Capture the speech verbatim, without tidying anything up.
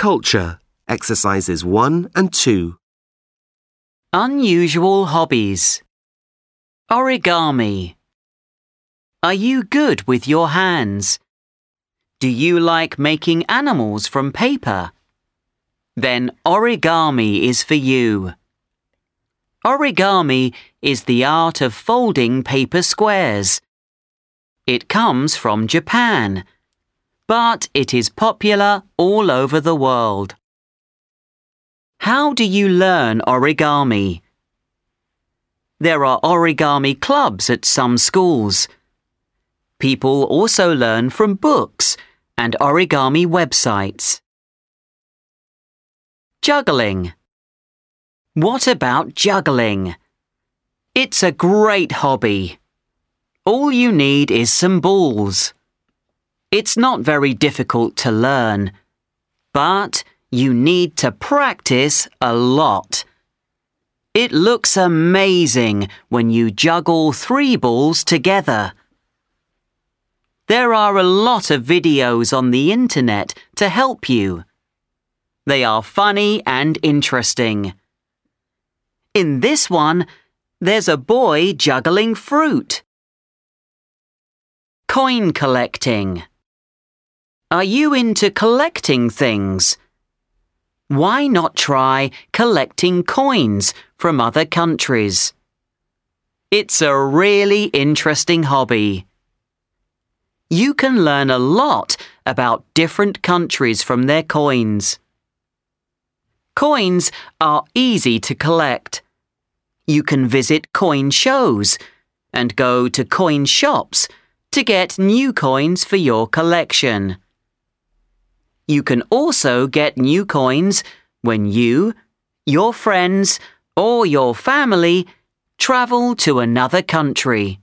Culture, exercises one and two. Unusual hobbies. Origami. Are you good with your hands? Do you like making animals from paper? Then origami is for you. Origami is the art of folding paper squares. It comes from Japan, but it is popular all over the world. How do you learn origami? There are origami clubs at some schools. People also learn from books and origami websites. Juggling. What about juggling? It's a great hobby. All you need is some balls. It's not very difficult to learn, but you need to practice a lot. It looks amazing when you juggle three balls together. There are a lot of videos on the internet to help you. They are funny and interesting. In this one, there's a boy juggling fruit. Coin collecting. Are you into collecting things? Why not try collecting coins from other countries? It's a really interesting hobby. You can learn a lot about different countries from their coins. Coins are easy to collect. You can visit coin shows and go to coin shops to get new coins for your collection. You can also get new coins when you, your friends, or your family travel to another country.